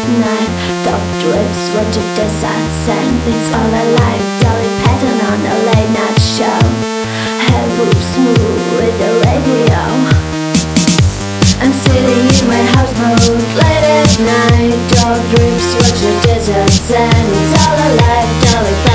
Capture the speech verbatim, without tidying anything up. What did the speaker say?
night. Top drips, watch the desert sand. It's all alive, Dolly Parton on a late night show. Hair moves smooth with the radio. I'm sitting in my houseboat late at night. Top drips, watch the desert sand. It's all alive, Dolly Parton